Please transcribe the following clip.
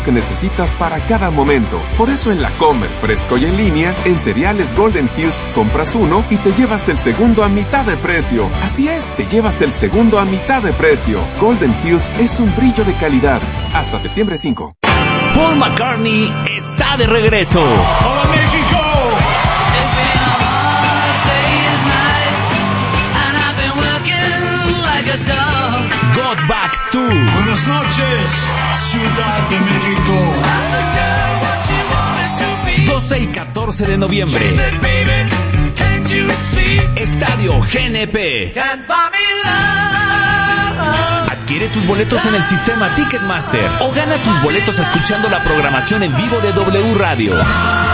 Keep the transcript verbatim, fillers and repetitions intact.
que necesitas para cada momento. Por eso en la Comer, fresco y en línea, en cereales Golden Hills compras uno y te llevas el segundo a mitad de precio. Así es, te llevas el segundo a mitad de precio. Golden Hills es un brillo de calidad. Hasta septiembre cinco. Paul McCartney está de regreso. ¡Hola, México! Got Back Tour. Buenas noches, Ciudad de México. doce y catorce de noviembre. Estadio G N P. Adquiere tus boletos en el sistema Ticketmaster o gana tus boletos escuchando la programación en vivo de W Radio.